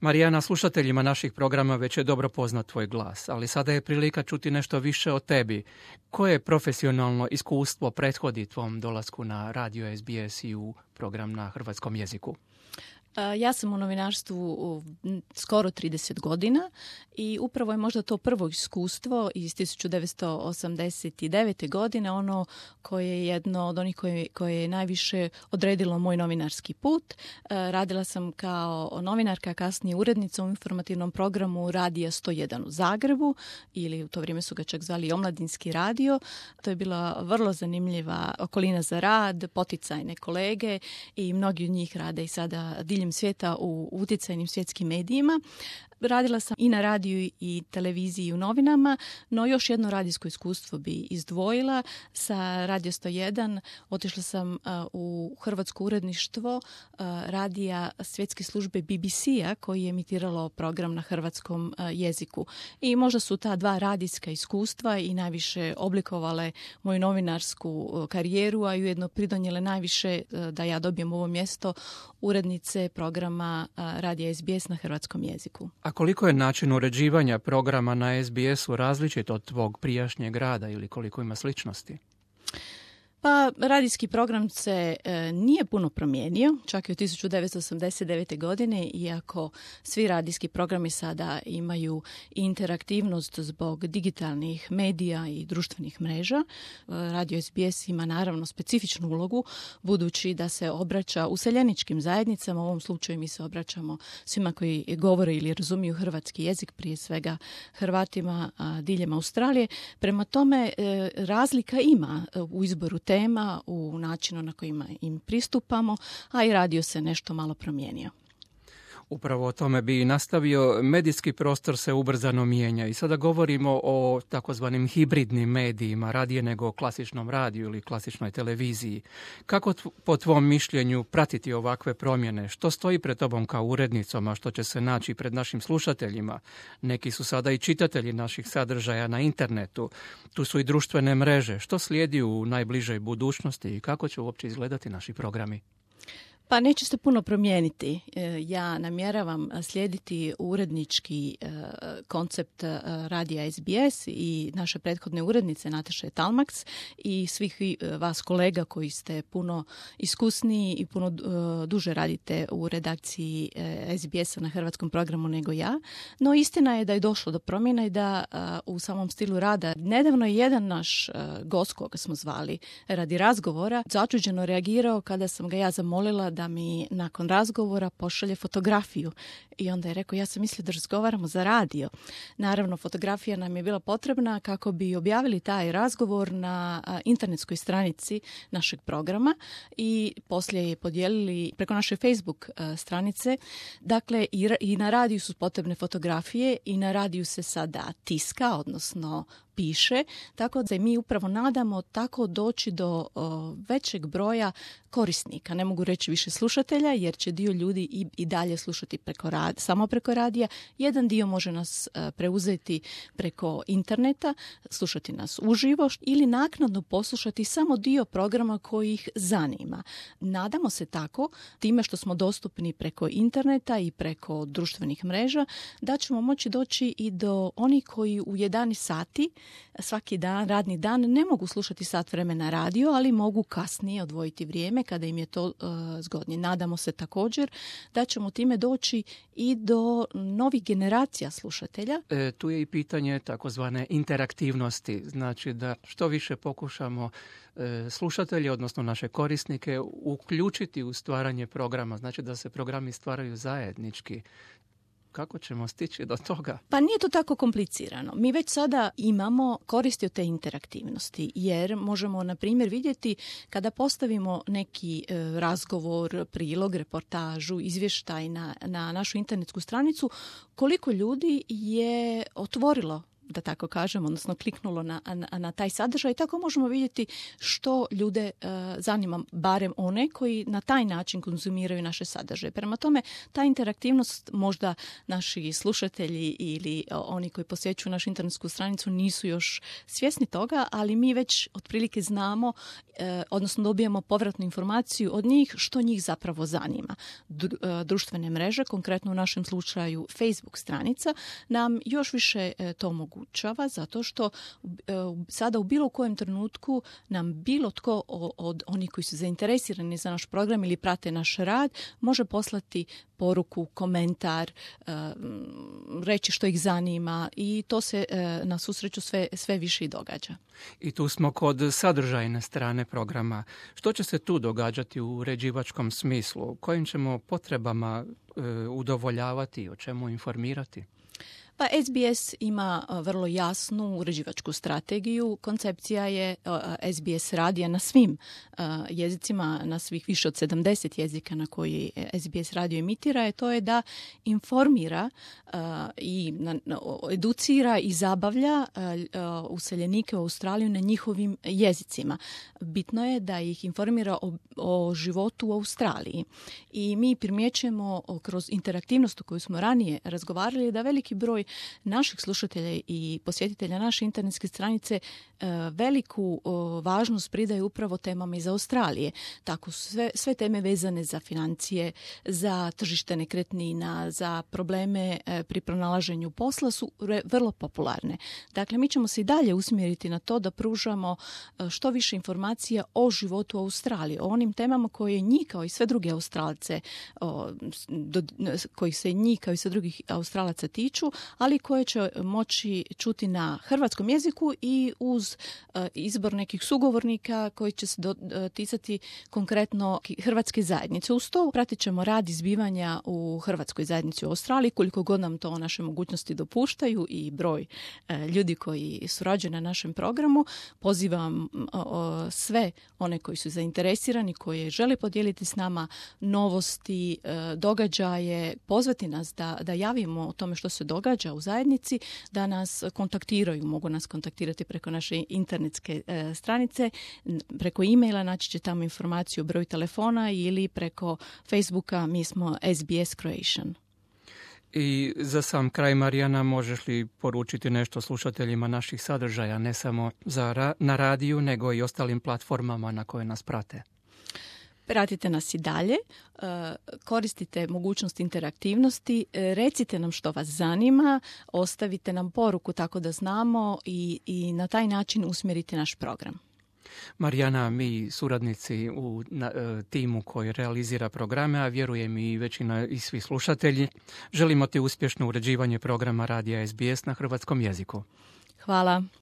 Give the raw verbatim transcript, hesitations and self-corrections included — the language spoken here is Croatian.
Marijana, slušateljima naših programa već je dobro poznat tvoj glas, ali sada je prilika čuti nešto više o tebi. Koje profesionalno iskustvo prethodi tvom dolasku na radio S B S i u program na hrvatskom jeziku? Ja sam u novinarstvu skoro trideset godina i upravo je možda to prvo iskustvo iz tisuću devetsto osamdeset devete. godine, ono koje je jedno od onih koje, koje je najviše odredilo moj novinarski put. Radila sam kao novinarka, kasnije urednica u informativnom programu Radija sto jedan u Zagrebu, ili u to vrijeme su ga čak zvali Omladinski radio. To je bila vrlo zanimljiva okolina za rad, poticajne kolege i mnogi od njih rade i sada diljem svijeta u utjecajnim svjetskim medijima. Radila sam i na radiju i televiziji i u novinama, no još jedno radijsko iskustvo bi izdvojila. Sa Radio sto jedan otišla sam uh, u hrvatsko uredništvo uh, radija svjetske službe B B C-a koji je emitiralo program na hrvatskom uh, jeziku. I možda su ta dva radijska iskustva i najviše oblikovale moju novinarsku uh, karijeru, a i ujedno pridonijele najviše uh, da ja dobijem ovo mjesto urednice programa uh, Radija S B S na hrvatskom jeziku. A koliko je način uređivanja programa na S B S-u različit od tvog prijašnjeg rada ili koliko ima sličnosti? Pa, radijski program se e, nije puno promijenio, čak i od tisuću devetsto osamdeset devete. godine, iako svi radijski programi sada imaju interaktivnost zbog digitalnih medija i društvenih mreža. E, Radio S B S ima naravno specifičnu ulogu, budući da se obraća useljeničkim zajednicama, u ovom slučaju mi se obraćamo svima koji govore ili razumiju hrvatski jezik, prije svega Hrvatima a, diljem Australije. Prema tome, e, razlika ima u izboru tema, u načinu na kojima im pristupamo, a i radio se nešto malo promijenio. Upravo o tome bi i nastavio. Medijski prostor se ubrzano mijenja i sada govorimo o takozvanim hibridnim medijima, radije nego o klasičnom radiju ili klasičnoj televiziji. Kako t- po tvom mišljenju pratiti ovakve promjene? Što stoji pred tobom kao urednicom, a što će se naći pred našim slušateljima? Neki su sada i čitatelji naših sadržaja na internetu. Tu su i društvene mreže. Što slijedi u najbližoj budućnosti i kako će uopće izgledati naši programi? Pa neće se puno promijeniti. Ja namjeravam slijediti urednički koncept radija S B S i naše prethodne urednice Nataše Talmaks i svih vas kolega koji ste puno iskusniji i puno duže radite u redakciji S B S-a na hrvatskom programu nego ja. No istina je da je došlo do promjena i da u samom stilu rada nedavno je jedan naš gost koga smo zvali radi razgovora začuđeno reagirao kada sam ga ja zamolila da mi nakon razgovora pošalje fotografiju. I onda je rekao, ja sam mislio da razgovaramo za radio. Naravno, fotografija nam je bila potrebna kako bi objavili taj razgovor na internetskoj stranici našeg programa i poslije je podijelili preko naše Facebook stranice. Dakle, i na radiju su potrebne fotografije i na radiju se sada tiska, odnosno piše, tako da se mi upravo nadamo tako doći do o, većeg broja korisnika. Ne mogu reći više slušatelja, jer će dio ljudi i, i dalje slušati preko rad, samo preko radija. Jedan dio može nas a, preuzeti preko interneta, slušati nas uživo ili naknadno poslušati samo dio programa koji ih zanima. Nadamo se tako, time što smo dostupni preko interneta i preko društvenih mreža, da ćemo moći doći i do onih koji u jedanaest sati svaki dan, radni dan, ne mogu slušati sat vremena radio, ali mogu kasnije odvojiti vrijeme kada im je to uh, zgodnije. Nadamo se također da ćemo time doći i do novih generacija slušatelja. E, tu je i pitanje takozvane interaktivnosti, znači da što više pokušamo e, slušatelje, odnosno naše korisnike, uključiti u stvaranje programa, znači da se programi stvaraju zajednički. Kako ćemo stići do toga? Pa nije to tako komplicirano. Mi već sada imamo koristi od te interaktivnosti, jer možemo, na primjer, vidjeti kada postavimo neki e, razgovor, prilog, reportažu, izvještaj na, na našu internetsku stranicu, koliko ljudi je otvorilo da tako kažem, odnosno kliknulo na, na, na taj sadržaj. Tako možemo vidjeti što ljude uh, zanima, barem one koji na taj način konzumiraju naše sadržaje. Prema tome, ta interaktivnost možda naši slušatelji ili uh, oni koji posjećuju našu internetsku stranicu nisu još svjesni toga, ali mi već otprilike znamo, uh, odnosno dobijamo povratnu informaciju od njih što njih zapravo zanima. Dru- uh, društvene mreže, konkretno u našem slučaju Facebook stranica, nam još više uh, to omogućava, zato što uh, sada u bilo kojem trenutku nam bilo tko od onih koji su zainteresirani za naš program ili prate naš rad može poslati poruku, komentar, reći što ih zanima i to se na susreću sve, sve više i događa. I tu smo kod sadržajne strane programa. Što će se tu događati u uređivačkom smislu? Kojim ćemo potrebama udovoljavati, o čemu informirati? Pa S B S ima vrlo jasnu uređivačku strategiju. Koncepcija je S B S radija na svim jezicima, na svih više od sedamdeset jezika na koji S B S radio emitira, je to je da informira i educira i zabavlja useljenike u Australiju na njihovim jezicima. Bitno je da ih informira o, o životu u Australiji. I mi primjećujemo kroz interaktivnost o kojoj smo ranije razgovarali da veliki broj naših slušatelja i posjetitelja naše internetske stranice veliku važnost pridaju upravo temama iz Australije. Tako sve, sve teme vezane za financije, za tržište nekretnina, za probleme pri pronalaženju posla su vrlo popularne. Dakle, mi ćemo se i dalje usmjeriti na to da pružamo što više informacija o životu u Australiji, o onim temama koje njih kao i sve druge Australce, koji se njih kao i sve drugih Australaca tiču, ali koje će moći čuti na hrvatskom jeziku i uz izbor nekih sugovornika koji će se ticati konkretno hrvatske zajednice. Uz to pratit ćemo rad izbivanja u hrvatskoj zajednici u Australiji, koliko god nam to naše mogućnosti dopuštaju i broj ljudi koji surađuju na našem programu. Pozivam sve one koji su zainteresirani, koji žele podijeliti s nama novosti, događaje, pozvati nas da, da javimo o tome što se događa u zajednici, da nas kontaktiraju. Mogu nas kontaktirati preko naše internetske e, stranice, preko e-maila naći će tamo informaciju o broju telefona ili preko Facebooka mi smo S B S Croatian. I za sam kraj, Marijana, možeš li poručiti nešto slušateljima naših sadržaja, ne samo za ra- na radiju, nego i ostalim platformama na koje nas prate? Pratite nas i dalje, koristite mogućnost interaktivnosti, recite nam što vas zanima, ostavite nam poruku tako da znamo i, i na taj način usmjerite naš program. Marijana, mi suradnici u na, timu koji realizira programe, a vjerujem i većina i svi slušatelji, želimo ti uspješno uređivanje programa radija S B S na hrvatskom jeziku. Hvala.